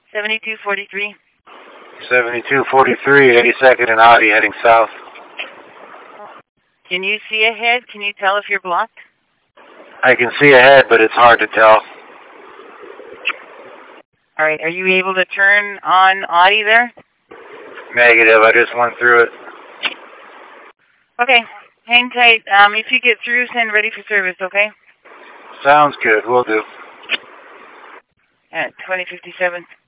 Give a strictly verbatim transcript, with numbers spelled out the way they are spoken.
seventy-two forty-three. seventy-two forty-three, eighty-second and Audi heading south. Can you see ahead? Can you tell if you're blocked? I can see ahead, but it's hard to tell. All right, are you able to turn on Audi there? Negative, I just went through it. Okay, hang tight. Um, if you get through, send ready for service, okay? Sounds good, will do. At twenty fifty-seven.